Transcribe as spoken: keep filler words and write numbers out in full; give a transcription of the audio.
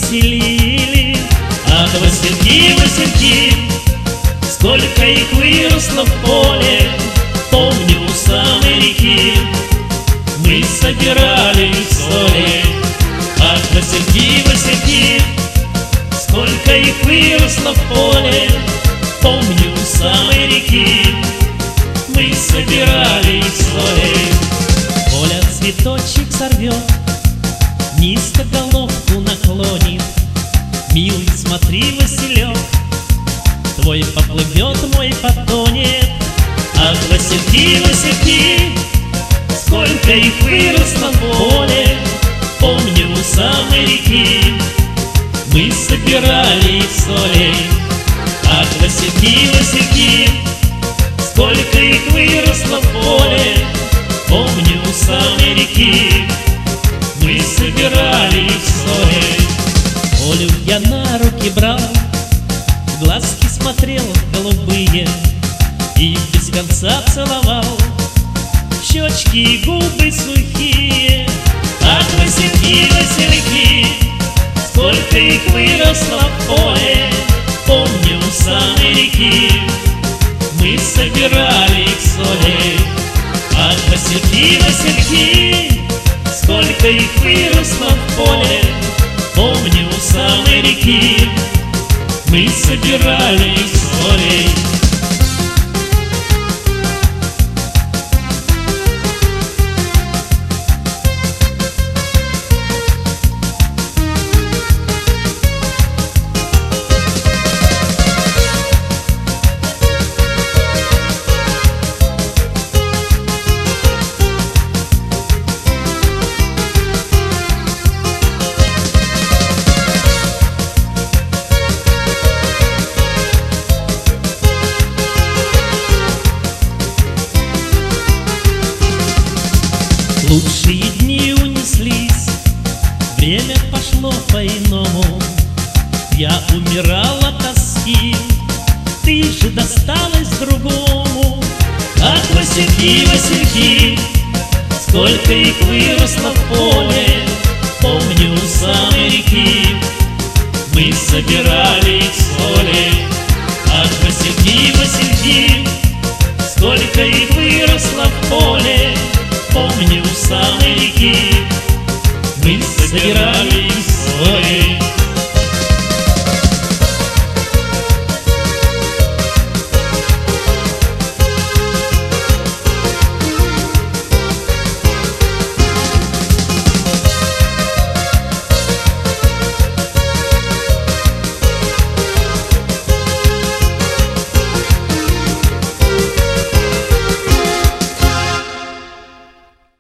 веселили. Ах, васильки, васильки, сколько их выросло в поле. Помню, у самой реки мы собирали соли. Ах, васильки, васильки, сколько их выросло в поле. Помню, у самой реки мы собирали соли. Поля цветочек сорвет, низко головку наклонит. Милый, смотри, Василек, твой поплывет, мой потонет. Ах, васильки, васильки, сколько их выросло в поле. Помню, у самой реки мы собирали соли. Ах, васильки, васильки, сколько их выросло в поле. Помню, у самой реки мы собирали соли. Олю я на руки брал, в глазки смотрел голубые и без конца целовал щечки и губы сухие. Ах, васильки, васильки, сколько их выросло в поле. Помню, у самой реки мы собирали соли. Ах, васильки, васильки, сколько их выросло в поле. Помню, у самой реки мы собирали соли. Лучшие дни унеслись, время пошло по-иному. Я умирал от тоски, ты же досталась другому. Ах, васильки, васильки, сколько их выросло в поле. Помню, у самой реки мы собирали